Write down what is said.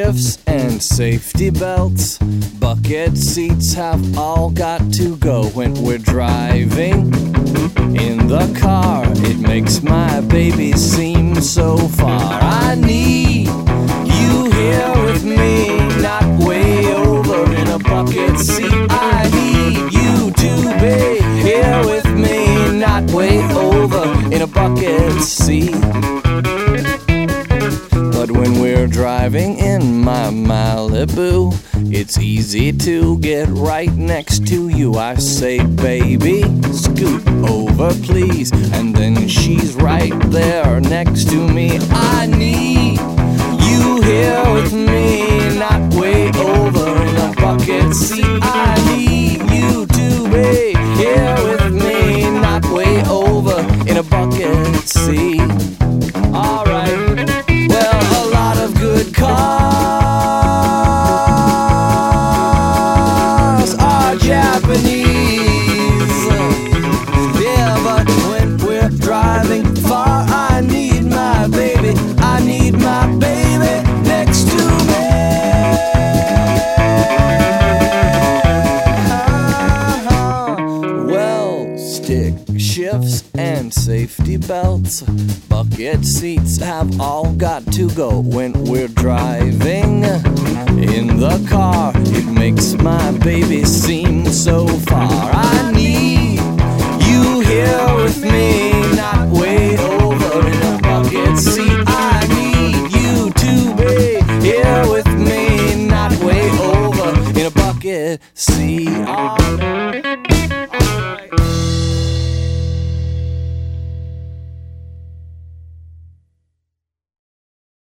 shifts and safety belts. Bucket seats have all got to go when we're driving. In the car, it makes my baby seem so far. I need you here with me, not way over in a bucket seat. I need you to be here with me, not way over in a bucket seat. But when we're driving in my Malibu, it's easy to get right next to you. I say, baby, scoot over please, and then she's right there next to me. I need you here with me, not way over in a bucket seat. I need you to be here with me, not way over in a bucket seat. Alright. Well, a lot of good cars are Japanese. Yeah, but when we're driving far, I need my baby. I need my baby next to me. Well, stick shifts and safety belts, bucket seats have all got to go when we're driving. In the car, it makes my baby seem so far. I need you here with me, not way over in a bucket seat. I need you to be here with me, not way over in a bucket seat.